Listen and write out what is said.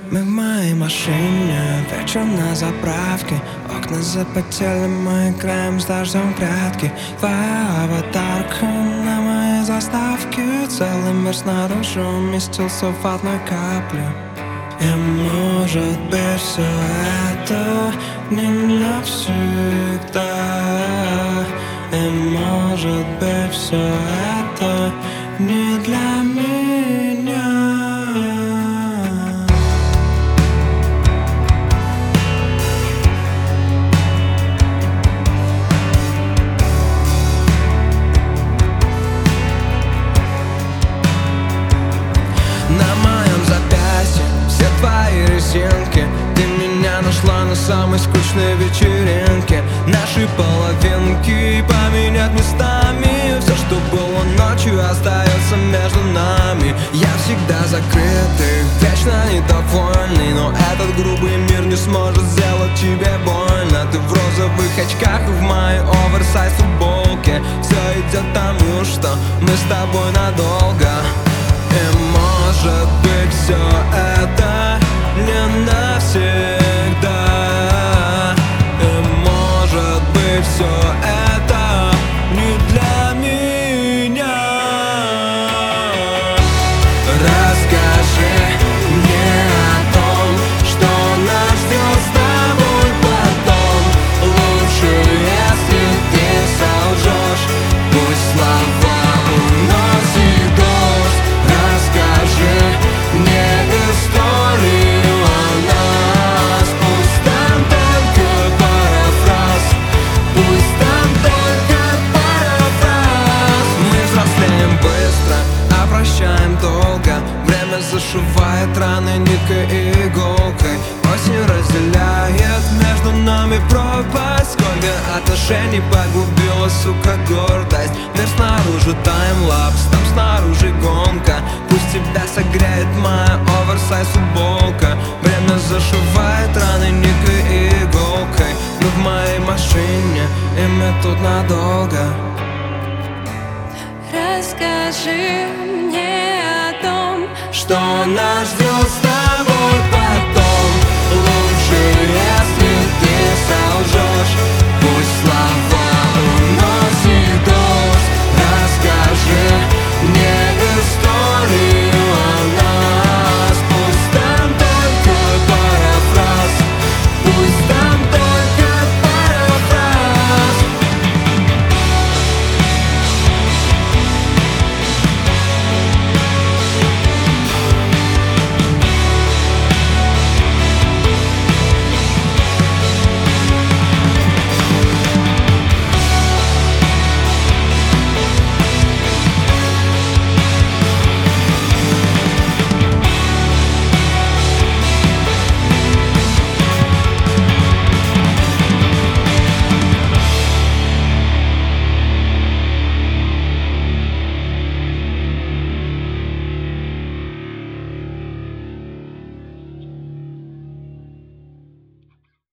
Мы в моей машине, вечером на заправке. Окна запотели, мы играем с дождем в прятки. Твоя аватарка на моей заставке. Целый мир снаружи уместился в одной капле. И может быть все это не навсегда. И может быть все это не для меня. На моем запястье все твои резинки. Ты меня нашла на самой скучной вечеринке. Наши половинки поменять местами. Все, что было ночью, остается между нами. Я всегда закрытый, вечно недовольный, но этот грубый мир не сможет сделать тебе больно. Ты в розовых очках и в моей оверсайз футболке. Все идет тому, что мы с тобой надолго. И может быть все это не навсегда. И может быть все это не для меня. Расскажи мне о том, что нас ждет с тобой потом. Лучше, если ты солжешь, пусть слова уносит дождь. Расскажи мне историю о нас. Пусть там только парафраз. Пусть там только парафраз. Мы взрослеем быстро, а прощаем долго. Время зашивает раны ниткой и иголкой. Осень разделяет между нами пропасть. Сколько отношений погубила, сука, гордость. Мир снаружи таймлапс, там снаружи гонка. Пусть тебя согреет моя оверсайз футболка. Время зашивает раны ниткой и иголкой. Мы в моей машине, и мы тут надолго. Расскажи мне о том, что нас ждет с тобой потом. Лучше, если ты солжешь.